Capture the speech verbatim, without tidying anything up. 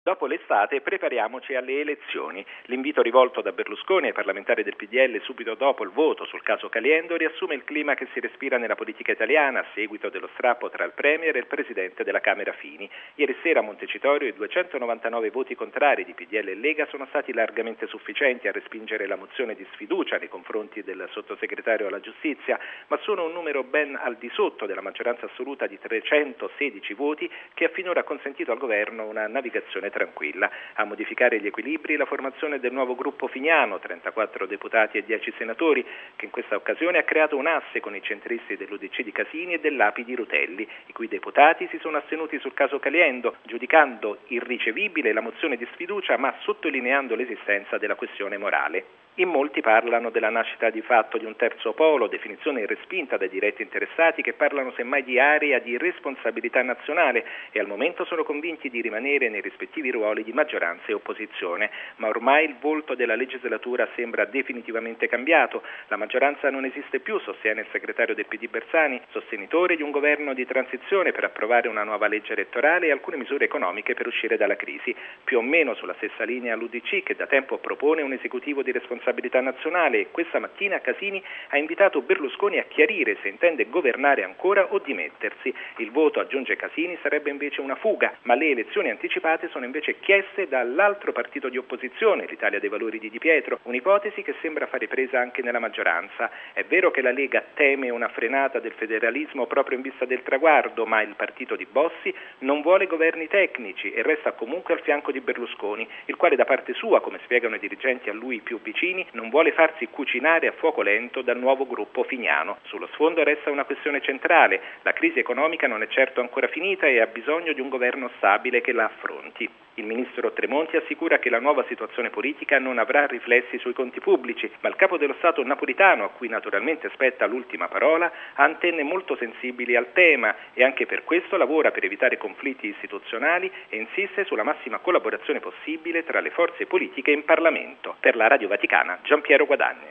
Dopo l'estate prepariamoci alle elezioni. L'invito rivolto da Berlusconi ai parlamentari del P D L subito dopo il voto sul caso Caliendo riassume il clima che si respira nella politica italiana a seguito dello strappo tra il Premier e il Presidente della Camera Fini. Ieri sera a Montecitorio i duecentonovantanove voti contrari di P D L e Lega sono stati largamente sufficienti a respingere la mozione di sfiducia nei confronti del sottosegretario alla Giustizia, ma sono un numero ben al di sotto della maggioranza assoluta di trecentosedici voti che ha finora consentito al governo una navigazione tranquilla. A modificare gli equilibri la formazione del nuovo gruppo finiano, trentaquattro deputati e dieci senatori, che in questa occasione ha creato un asse con i centristi dell'U D C di Casini e dell'A P I di Rutelli, i cui deputati si sono astenuti sul caso Caliendo, giudicando irricevibile la mozione di sfiducia ma sottolineando l'esistenza della questione morale. In molti parlano della nascita di fatto di un terzo polo, definizione respinta dai diretti interessati che parlano semmai di area di responsabilità nazionale e al momento sono convinti di rimanere nei rispettivi ruoli di maggioranza e opposizione. Ma ormai il volto della legislatura sembra definitivamente cambiato. La maggioranza non esiste più, sostiene il segretario del P D Bersani, sostenitore di un governo di transizione per approvare una nuova legge elettorale e alcune misure economiche per uscire dalla crisi. Più o meno sulla stessa linea l'U D C che da tempo propone un esecutivo di responsabilità nazionale e questa mattina Casini ha invitato Berlusconi a chiarire se intende governare ancora o dimettersi. Il voto, aggiunge Casini, sarebbe invece una fuga, ma le elezioni anticipate sono invece chieste dall'altro partito di opposizione, l'Italia dei Valori di Di Pietro, un'ipotesi che sembra fare presa anche nella maggioranza. È vero che la Lega teme una frenata del federalismo proprio in vista del traguardo, ma il partito di Bossi non vuole governi tecnici e resta comunque al fianco di Berlusconi, il quale da parte sua, come spiegano i dirigenti a lui più vicini, non vuole farsi cucinare a fuoco lento dal nuovo gruppo finiano. Sullo sfondo resta una questione centrale: la crisi economica non è certo ancora finita e ha bisogno di un governo stabile che la affronti. Il ministro Tremonti assicura che la nuova situazione politica non avrà riflessi sui conti pubblici, ma il capo dello Stato Napolitano, a cui naturalmente spetta l'ultima parola, ha antenne molto sensibili al tema e anche per questo lavora per evitare conflitti istituzionali e insiste sulla massima collaborazione possibile tra le forze politiche in Parlamento. Per la Radio Vaticana, Giampiero Guadagni.